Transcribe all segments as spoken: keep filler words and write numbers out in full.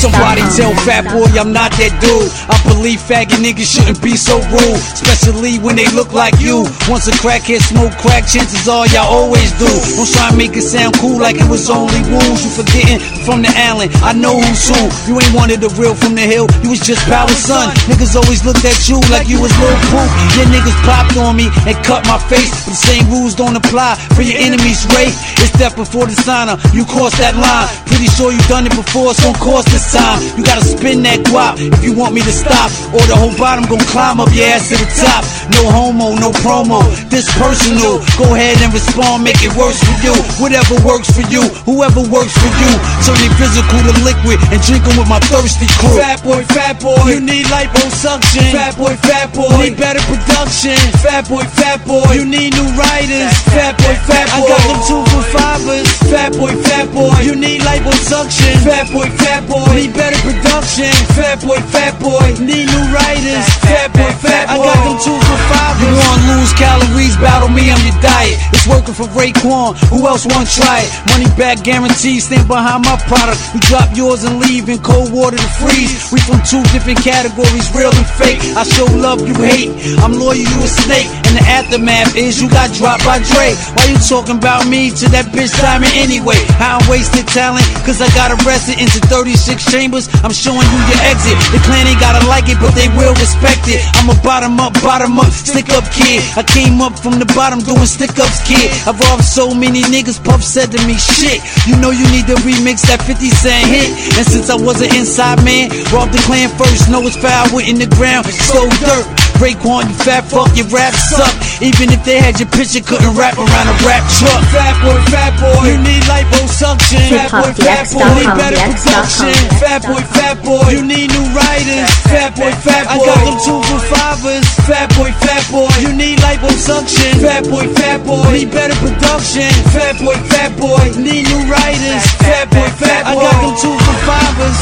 Somebody tell Fat Boy I'm not that dude. I believe faggot niggas shouldn't be so rude, especially when they look like you. Once a crackhead smoke crack, chances are y'all always do. Don't try and make it sound cool like it was only wounds. You forgetting from the Allen, I know who's who. You ain't wanted the real from the hill, you was just Power Son. Niggas always looked at you like you was Lil Poop. Your niggas popped on me and cut my face, but the same rules don't apply for your enemies, Ray. It's death before the signer, you crossed that line. Pretty sure you done it before, it's gon' cost this time. You gotta spin that guap if you want me to stop, or the whole bottom gon' climb up your ass to the top. No homo, no promo, this personal. Go ahead and respond, make it worse for you. Whatever works for you, whoever works for you. Turn it physical to liquid and drink 'em with my thirsty crew. Fat boy, fat boy, you need liposuction. Fat boy, fat boy, need better production. Fat boy, fat boy, you need new writers. Fat boy, fat boy, I got them two for fivers. Fat boy, fat boy, you need liposuction. Fat boy, fat boy, need better production. Fat boy, fat boy, need new writers. Fat boy, fat boy, I got them two for fivers. You wanna lose calories, battle me, I'm your diet. It's working for Raekwon, who else wanna try it? Money back guarantee, stand behind my product. You drop yours and leave in cold water to freeze. We from two different categories, real and fake. I show love, you hate. I'm loyal, you a snake. And the aftermath is you got dropped by Dre. Why you talking about me to that bitch Simon anyway? I don't wasted talent, cause I got arrested into thirty-six chambers. I'm showing you your exit. The clan ain't gotta like it, but they will respect it. I'm a bottom up, bottom up, stick up kid. I came up from the bottom doing stick ups, kid. I've robbed so many niggas, Puff said to me, shit, you know you need to remix that fifty cent hit. And since I was an inside man, robbed the clan first, know it's foul, went in the ground, stole dirt. Raekwon, you fat fuck, your rap suck. Even if they had your picture, couldn't rap around a rap truck. Fat boy, fat boy, you need liposuction. Fat boy, fat boy, need better production. Fat boy, fat boy, you need new writers. Fat boy, fat boy, I got them two for fivers. Fat boy, fat boy, you need liposuction. Fat boy, fat boy, need better production. Fat boy, fat boy, need new writers. Fat boy, fat boy, I got them two for fivers.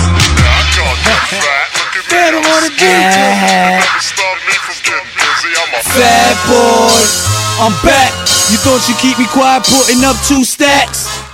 They don't wanna do it. Fat boy, I'm back. You thought you keep me quiet, putting up two stacks?